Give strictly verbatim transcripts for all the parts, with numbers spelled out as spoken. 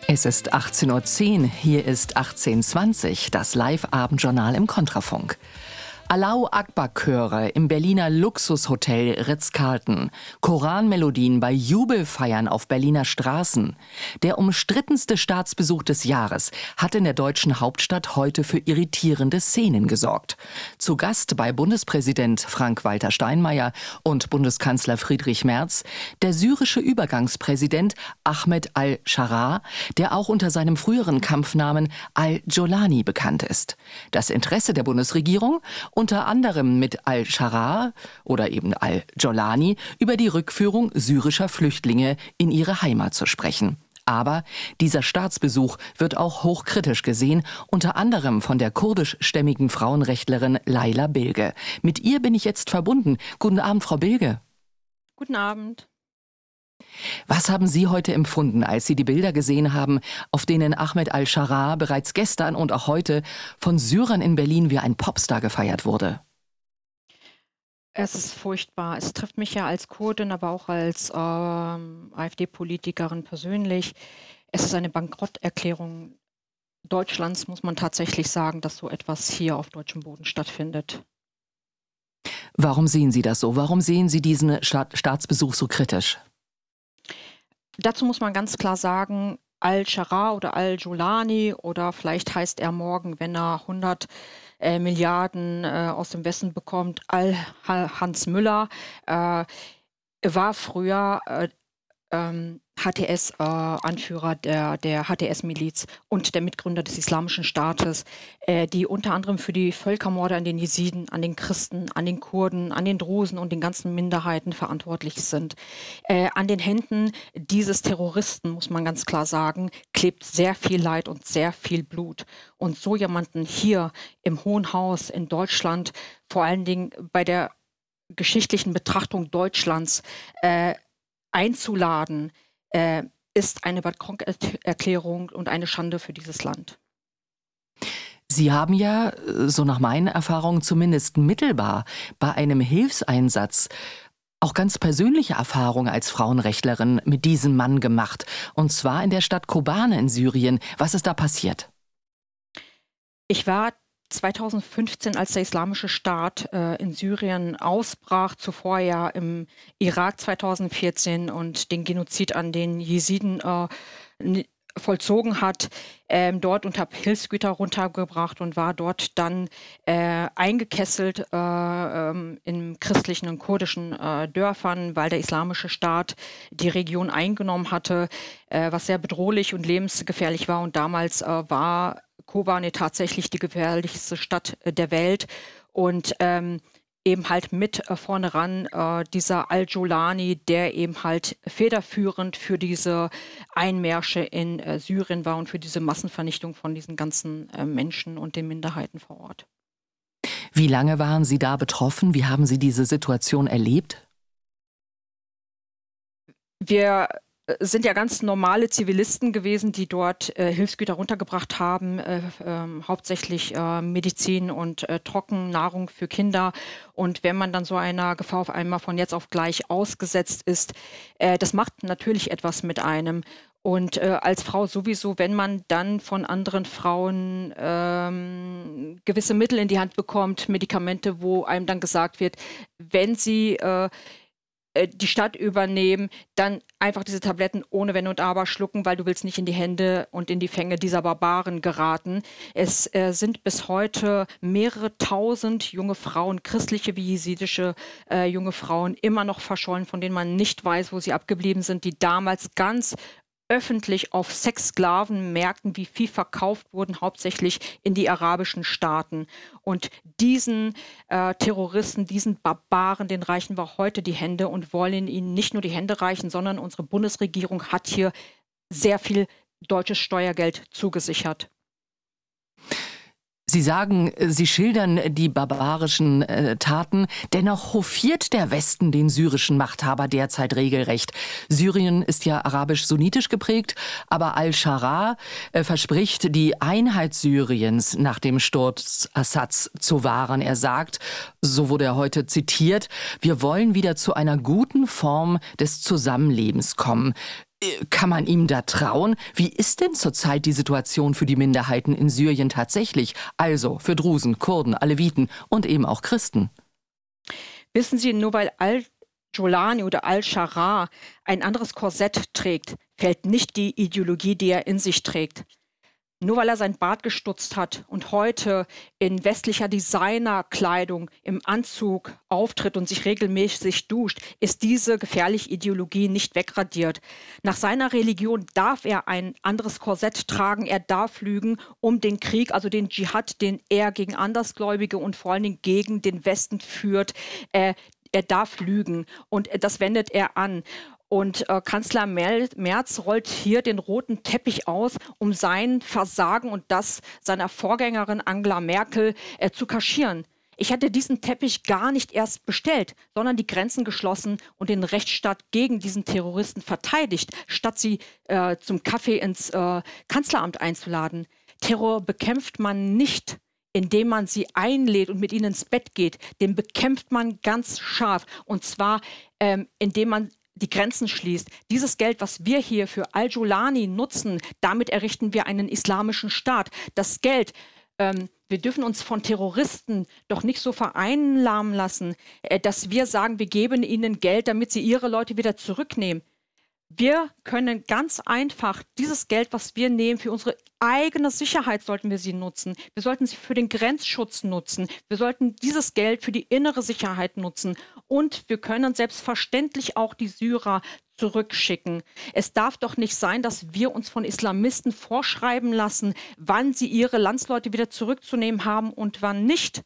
Es ist achtzehn Uhr zehn, hier ist achtzehn Uhr zwanzig, das Live-Abendjournal im Kontrafunk. Allahu Akbar-Chöre im Berliner Luxushotel Ritz-Carlton, Koranmelodien bei Jubelfeiern auf Berliner Straßen. Der umstrittenste Staatsbesuch des Jahres hat in der deutschen Hauptstadt heute für irritierende Szenen gesorgt. Zu Gast bei Bundespräsident Frank-Walter Steinmeier und Bundeskanzler Friedrich Merz der syrische Übergangspräsident Ahmed al-Sharaa, der auch unter seinem früheren Kampfnamen al-Jolani bekannt ist. Das Interesse der Bundesregierung, unter anderem mit al-Sharaa oder eben al-Jolani über die Rückführung syrischer Flüchtlinge in ihre Heimat zu sprechen. Aber dieser Staatsbesuch wird auch hochkritisch gesehen, unter anderem von der kurdischstämmigen Frauenrechtlerin Laila Bilge. Mit ihr bin ich jetzt verbunden. Guten Abend, Frau Bilge. Guten Abend. Was haben Sie heute empfunden, als Sie die Bilder gesehen haben, auf denen Ahmed al-Sharaa bereits gestern und auch heute von Syrern in Berlin wie ein Popstar gefeiert wurde? Es ist furchtbar. Es trifft mich ja als Kurdin, aber auch als ähm, AfD-Politikerin persönlich. Es ist eine Bankrotterklärung Deutschlands, muss man tatsächlich sagen, dass so etwas hier auf deutschem Boden stattfindet. Warum sehen Sie das so? Warum sehen Sie diesen Staat- Staatsbesuch so kritisch? Dazu muss man ganz klar sagen, al-Sharaa oder al-Jolani oder vielleicht heißt er morgen, wenn er hundert äh, Milliarden äh, aus dem Westen bekommt, al-Hans Müller, äh, war früher äh, ähm, H T S-Anführer der, der H T S-Miliz und der Mitgründer des Islamischen Staates, äh, die unter anderem für die Völkermorde an den Jesiden, an den Christen, an den Kurden, an den Drusen und den ganzen Minderheiten verantwortlich sind. Äh, an den Händen dieses Terroristen, muss man ganz klar sagen, klebt sehr viel Leid und sehr viel Blut. Und so jemanden hier im Hohen Haus in Deutschland, vor allen Dingen bei der geschichtlichen Betrachtung Deutschlands, äh, einzuladen, äh, ist eine Bankrotterklärung und eine Schande für dieses Land. Sie haben ja, so nach meinen Erfahrungen zumindest mittelbar, bei einem Hilfseinsatz auch ganz persönliche Erfahrungen als Frauenrechtlerin mit diesem Mann gemacht. Und zwar in der Stadt Kobane in Syrien. Was ist da passiert? Ich war zweitausendfünfzehn, als der Islamische Staat äh, in Syrien ausbrach, zuvor ja im Irak zweitausendvierzehn und den Genozid an den Jesiden äh, vollzogen hat, ähm, dort und habe Hilfsgüter runtergebracht und war dort dann äh, eingekesselt äh, ähm, in christlichen und kurdischen äh, Dörfern, weil der Islamische Staat die Region eingenommen hatte, äh, was sehr bedrohlich und lebensgefährlich war. Und damals äh, war Kobane tatsächlich die gefährlichste Stadt äh, der Welt und ähm, eben halt mit äh, vorne ran äh, dieser al-Jolani, der eben halt federführend für diese Einmärsche in äh, Syrien war und für diese Massenvernichtung von diesen ganzen äh, Menschen und den Minderheiten vor Ort. Wie lange waren Sie da betroffen? Wie haben Sie diese Situation erlebt? Wir sind ja ganz normale Zivilisten gewesen, die dort äh, Hilfsgüter runtergebracht haben, äh, äh, hauptsächlich äh, Medizin und äh, Trockennahrung für Kinder. Und wenn man dann so einer Gefahr auf einmal von jetzt auf gleich ausgesetzt ist, äh, das macht natürlich etwas mit einem. Und äh, als Frau sowieso, wenn man dann von anderen Frauen ähm, gewisse Mittel in die Hand bekommt, Medikamente, wo einem dann gesagt wird, wenn sie äh, die Stadt übernehmen, dann einfach diese Tabletten ohne Wenn und Aber schlucken, weil du willst nicht in die Hände und in die Fänge dieser Barbaren geraten. Es äh, sind bis heute mehrere tausend junge Frauen, christliche wie jesidische äh, junge Frauen, immer noch verschollen, von denen man nicht weiß, wo sie abgeblieben sind, die damals ganz öffentlich auf Sexsklavenmärkten wie Vieh verkauft wurden, hauptsächlich in die arabischen Staaten. Und diesen äh, Terroristen, diesen Barbaren, den reichen wir heute die Hände und wollen ihnen nicht nur die Hände reichen, sondern unsere Bundesregierung hat hier sehr viel deutsches Steuergeld zugesichert. Sie sagen, Sie schildern die barbarischen äh, Taten. Dennoch hofiert der Westen den syrischen Machthaber derzeit regelrecht. Syrien ist ja arabisch-sunnitisch geprägt, aber al-Sharaa äh, verspricht, die Einheit Syriens nach dem Sturz Assads zu wahren. Er sagt, so wurde er heute zitiert, wir wollen wieder zu einer guten Form des Zusammenlebens kommen. Kann man ihm da trauen? Wie ist denn zurzeit die Situation für die Minderheiten in Syrien tatsächlich? Also für Drusen, Kurden, Aleviten und eben auch Christen. Wissen Sie, nur weil Al-Jolani oder Al-Sharaa ein anderes Korsett trägt, fällt nicht die Ideologie, die er in sich trägt. Nur weil er sein Bart gestutzt hat und heute in westlicher Designerkleidung im Anzug auftritt und sich regelmäßig duscht, ist diese gefährliche Ideologie nicht wegradiert. Nach seiner Religion darf er ein anderes Korsett tragen, er darf lügen, um den Krieg, also den Dschihad, den er gegen Andersgläubige und vor allen Dingen gegen den Westen führt, äh, er darf lügen und das wendet er an. Und äh, Kanzler Merz rollt hier den roten Teppich aus, um sein Versagen und das seiner Vorgängerin Angela Merkel äh, zu kaschieren. Ich hatte diesen Teppich gar nicht erst bestellt, sondern die Grenzen geschlossen und den Rechtsstaat gegen diesen Terroristen verteidigt, statt sie äh, zum Kaffee ins äh, Kanzleramt einzuladen. Terror bekämpft man nicht, indem man sie einlädt und mit ihnen ins Bett geht. Den bekämpft man ganz scharf. Und zwar, ähm, indem man die Grenzen schließt. Dieses Geld, was wir hier für Al-Jolani nutzen, damit errichten wir einen islamischen Staat. Das Geld, ähm, wir dürfen uns von Terroristen doch nicht so vereinnahmen lassen, äh, dass wir sagen, wir geben ihnen Geld, damit sie ihre Leute wieder zurücknehmen. Wir können ganz einfach dieses Geld, was wir nehmen, für unsere eigene Sicherheit sollten wir sie nutzen. Wir sollten sie für den Grenzschutz nutzen. Wir sollten dieses Geld für die innere Sicherheit nutzen. Und wir können selbstverständlich auch die Syrer zurückschicken. Es darf doch nicht sein, dass wir uns von Islamisten vorschreiben lassen, wann sie ihre Landsleute wieder zurückzunehmen haben und wann nicht.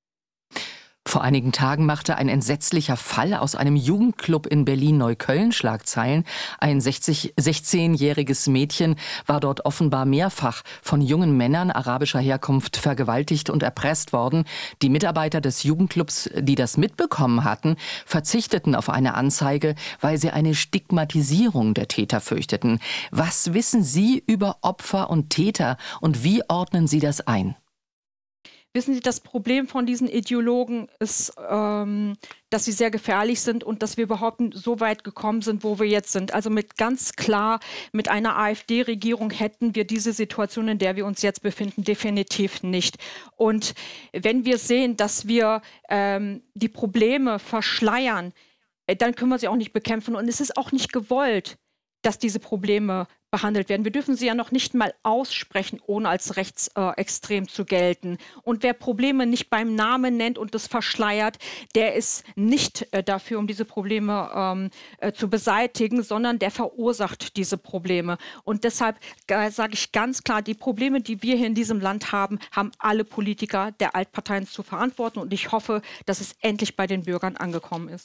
Vor einigen Tagen machte ein entsetzlicher Fall aus einem Jugendclub in Berlin-Neukölln Schlagzeilen. Ein sechzehnjähriges Mädchen war dort offenbar mehrfach von jungen Männern arabischer Herkunft vergewaltigt und erpresst worden. Die Mitarbeiter des Jugendclubs, die das mitbekommen hatten, verzichteten auf eine Anzeige, weil sie eine Stigmatisierung der Täter fürchteten. Was wissen Sie über Opfer und Täter und wie ordnen Sie das ein? Wissen Sie, das Problem von diesen Ideologen ist, ähm, dass sie sehr gefährlich sind und dass wir überhaupt so weit gekommen sind, wo wir jetzt sind. Also mit ganz klar, mit einer AfD-Regierung hätten wir diese Situation, in der wir uns jetzt befinden, definitiv nicht. Und wenn wir sehen, dass wir ähm, die Probleme verschleiern, äh, dann können wir sie auch nicht bekämpfen. Und es ist auch nicht gewollt, dass diese Probleme behandelt werden. Wir dürfen sie ja noch nicht mal aussprechen, ohne als rechtsextrem äh, zu gelten. Und wer Probleme nicht beim Namen nennt und das verschleiert, der ist nicht äh, dafür, um diese Probleme ähm, äh, zu beseitigen, sondern der verursacht diese Probleme. Und deshalb äh, sage ich ganz klar, die Probleme, die wir hier in diesem Land haben, haben alle Politiker der Altparteien zu verantworten. Und ich hoffe, dass es endlich bei den Bürgern angekommen ist.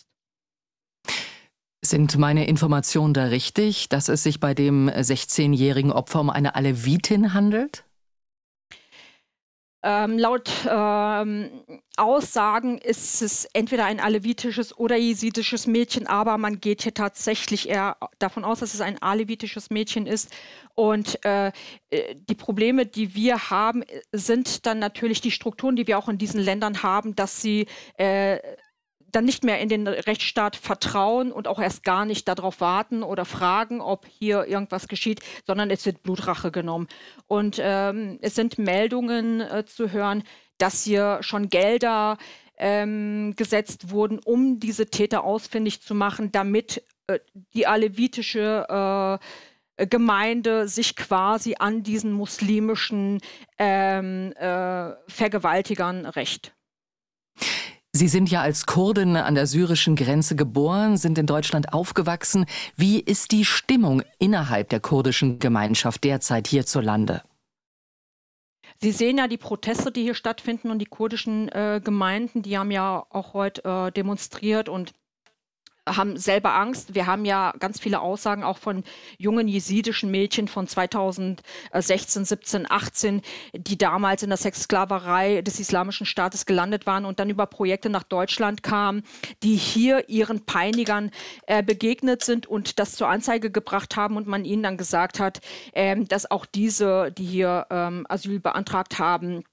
Sind meine Informationen da richtig, dass es sich bei dem sechzehnjährigen Opfer um eine Alevitin handelt? Ähm, laut ähm, Aussagen ist es entweder ein alevitisches oder jesidisches Mädchen, aber man geht hier tatsächlich eher davon aus, dass es ein alevitisches Mädchen ist. Und äh, die Probleme, die wir haben, sind dann natürlich die Strukturen, die wir auch in diesen Ländern haben, dass sie äh, dann nicht mehr in den Rechtsstaat vertrauen und auch erst gar nicht darauf warten oder fragen, ob hier irgendwas geschieht, sondern es wird Blutrache genommen. Und ähm, es sind Meldungen äh, zu hören, dass hier schon Gelder ähm, gesetzt wurden, um diese Täter ausfindig zu machen, damit äh, die alevitische äh, Gemeinde sich quasi an diesen muslimischen ähm, äh, Vergewaltigern rächt. Sie sind ja als Kurdin an der syrischen Grenze geboren, sind in Deutschland aufgewachsen. Wie ist die Stimmung innerhalb der kurdischen Gemeinschaft derzeit hierzulande? Sie sehen ja die Proteste, die hier stattfinden und die kurdischen äh, Gemeinden, die haben ja auch heute äh, demonstriert und haben selber Angst. Wir haben ja ganz viele Aussagen auch von jungen jesidischen Mädchen von zweitausendsechzehn, siebzehn, achtzehn, die damals in der Sexsklaverei des Islamischen Staates gelandet waren und dann über Projekte nach Deutschland kamen, die hier ihren Peinigern äh, begegnet sind und das zur Anzeige gebracht haben und man ihnen dann gesagt hat, ähm, dass auch diese, die hier ähm, Asyl beantragt haben,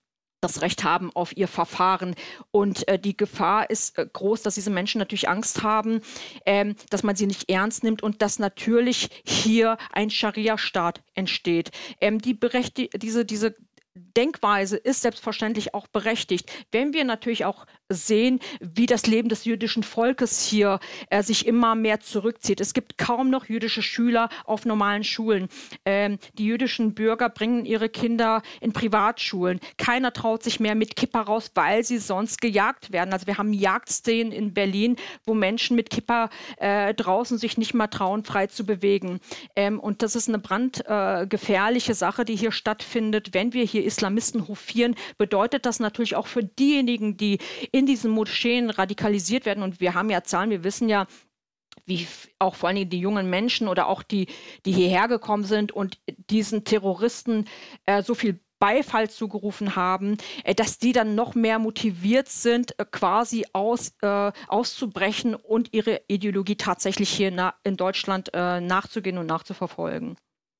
das Recht haben auf ihr Verfahren. Und äh, die Gefahr ist äh, groß, dass diese Menschen natürlich Angst haben, ähm, dass man sie nicht ernst nimmt und dass natürlich hier ein Scharia-Staat entsteht. Ähm, die berechti- diese, diese Denkweise ist selbstverständlich auch berechtigt. Wenn wir natürlich auch sehen, wie das Leben des jüdischen Volkes hier äh, sich immer mehr zurückzieht. Es gibt kaum noch jüdische Schüler auf normalen Schulen. Ähm, die jüdischen Bürger bringen ihre Kinder in Privatschulen. Keiner traut sich mehr mit Kippa raus, weil sie sonst gejagt werden. Also wir haben Jagdszenen in Berlin, wo Menschen mit Kippa äh, draußen sich nicht mehr trauen, frei zu bewegen. Ähm, und das ist eine brandgefährliche äh, Sache, die hier stattfindet. Wenn wir hier Islamisten hofieren, bedeutet das natürlich auch für diejenigen, die in diesen Moscheen radikalisiert werden. Und wir haben ja Zahlen, wir wissen ja, wie auch vor allen Dingen die jungen Menschen oder auch die, die hierher gekommen sind und diesen Terroristen äh, so viel Beifall zugerufen haben, äh, dass die dann noch mehr motiviert sind, äh, quasi aus, äh, auszubrechen und ihre Ideologie tatsächlich hier na, in Deutschland äh, nachzugehen und nachzuverfolgen.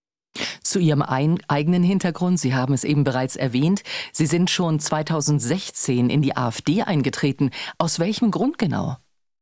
Zu Ihrem ein, eigenen Hintergrund, Sie haben es eben bereits erwähnt, Sie sind schon zweitausendsechzehn in die AfD eingetreten. Aus welchem Grund genau?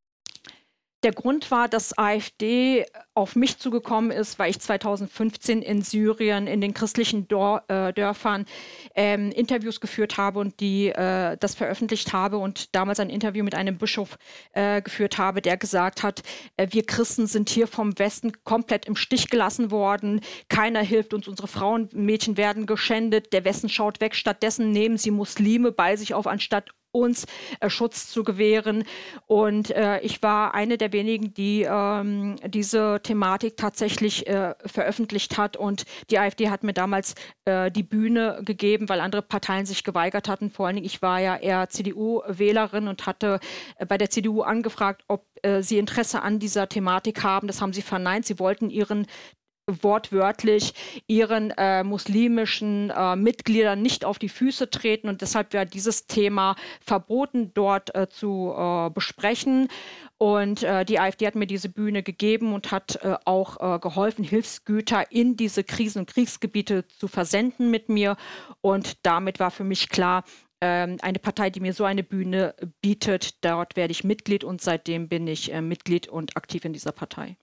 Der Grund war, dass AfD auf mich zugekommen ist, weil ich zweitausendfünfzehn in Syrien in den christlichen Dor äh, Dörfern ähm, Interviews geführt habe und die äh, das veröffentlicht habe und damals ein Interview mit einem Bischof äh, geführt habe, der gesagt hat, äh, wir Christen sind hier vom Westen komplett im Stich gelassen worden, keiner hilft uns, unsere Frauen und Mädchen werden geschändet, der Westen schaut weg, stattdessen nehmen sie Muslime bei sich auf, anstatt uns äh, Schutz zu gewähren. Und äh, ich war eine der wenigen, die ähm, diese Thematik tatsächlich äh, veröffentlicht hat. Und die AfD hat mir damals äh, die Bühne gegeben, weil andere Parteien sich geweigert hatten. Vor allen Dingen, ich war ja eher C D U-Wählerin und hatte äh, bei der C D U angefragt, ob äh, sie Interesse an dieser Thematik haben. Das haben sie verneint. Sie wollten ihren wortwörtlich ihren äh, muslimischen äh, Mitgliedern nicht auf die Füße treten und deshalb wäre dieses Thema verboten, dort äh, zu äh, besprechen. Und äh, die AfD hat mir diese Bühne gegeben und hat äh, auch äh, geholfen, Hilfsgüter in diese Krisen- und Kriegsgebiete zu versenden mit mir. Und damit war für mich klar, ähm, eine Partei, die mir so eine Bühne bietet, dort werde ich Mitglied und seitdem bin ich äh, Mitglied und aktiv in dieser Partei.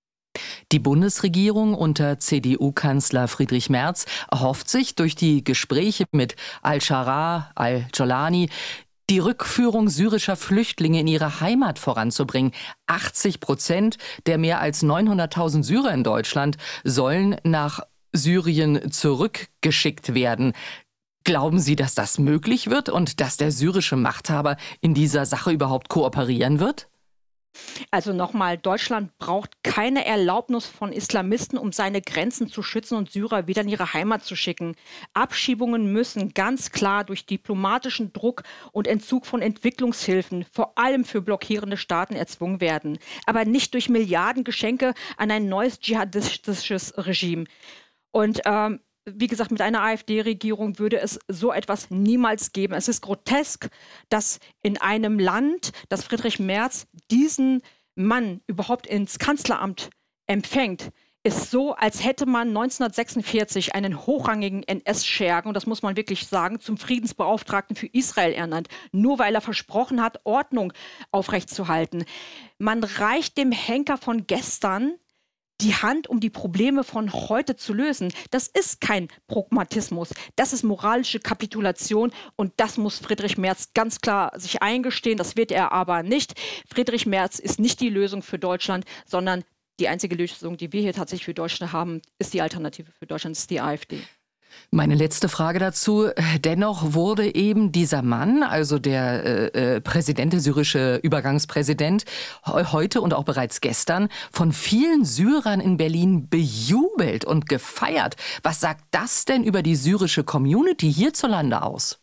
Die Bundesregierung unter C D U-Kanzler Friedrich Merz erhofft sich durch die Gespräche mit Al-Sharaa, Al-Jolani, die Rückführung syrischer Flüchtlinge in ihre Heimat voranzubringen. achtzig Prozent der mehr als neunhunderttausend Syrer in Deutschland sollen nach Syrien zurückgeschickt werden. Glauben Sie, dass das möglich wird und dass der syrische Machthaber in dieser Sache überhaupt kooperieren wird? Also nochmal, Deutschland braucht keine Erlaubnis von Islamisten, um seine Grenzen zu schützen und Syrer wieder in ihre Heimat zu schicken. Abschiebungen müssen ganz klar durch diplomatischen Druck und Entzug von Entwicklungshilfen, vor allem für blockierende Staaten, erzwungen werden. Aber nicht durch Milliardengeschenke an ein neues dschihadistisches Regime. Und ähm, wie gesagt, mit einer AfD-Regierung würde es so etwas niemals geben. Es ist grotesk, dass in einem Land, dass Friedrich Merz diesen Mann überhaupt ins Kanzleramt empfängt, ist so, als hätte man neunzehnhundertsechsundvierzig einen hochrangigen N S-Schergen, und das muss man wirklich sagen, zum Friedensbeauftragten für Israel ernannt, nur weil er versprochen hat, Ordnung aufrechtzuerhalten. Man reicht dem Henker von gestern die Hand, um die Probleme von heute zu lösen. Das ist kein Pragmatismus, das ist moralische Kapitulation und das muss Friedrich Merz ganz klar sich eingestehen. Das wird er aber nicht. Friedrich Merz ist nicht die Lösung für Deutschland, sondern die einzige Lösung, die wir hier tatsächlich für Deutschland haben, ist die Alternative für Deutschland, ist die AfD. Meine letzte Frage dazu. Dennoch wurde eben dieser Mann, also der äh, Präsident, der syrische Übergangspräsident, heute und auch bereits gestern von vielen Syrern in Berlin bejubelt und gefeiert. Was sagt das denn über die syrische Community hierzulande aus?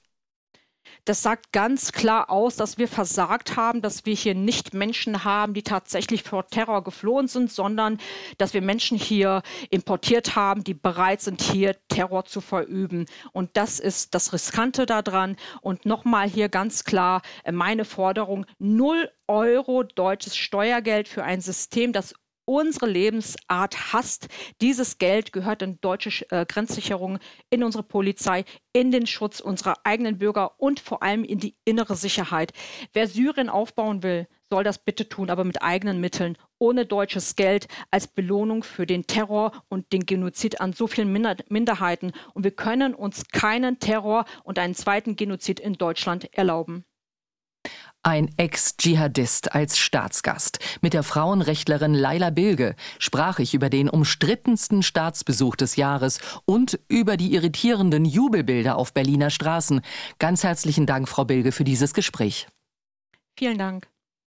Das sagt ganz klar aus, dass wir versagt haben, dass wir hier nicht Menschen haben, die tatsächlich vor Terror geflohen sind, sondern dass wir Menschen hier importiert haben, die bereit sind, hier Terror zu verüben. Und das ist das Riskante daran. Und nochmal hier ganz klar meine Forderung, null Euro deutsches Steuergeld für ein System, das unsere Lebensart hasst. Dieses Geld gehört in deutsche äh, Grenzsicherung, in unsere Polizei, in den Schutz unserer eigenen Bürger und vor allem in die innere Sicherheit. Wer Syrien aufbauen will, soll das bitte tun, aber mit eigenen Mitteln, ohne deutsches Geld als Belohnung für den Terror und den Genozid an so vielen Minder Minderheiten. Und wir können uns keinen Terror und einen zweiten Genozid in Deutschland erlauben. Ein Ex-Dschihadist als Staatsgast. Mit der Frauenrechtlerin Laila Bilge sprach ich über den umstrittensten Staatsbesuch des Jahres und über die irritierenden Jubelbilder auf Berliner Straßen. Ganz herzlichen Dank, Frau Bilge, für dieses Gespräch. Vielen Dank.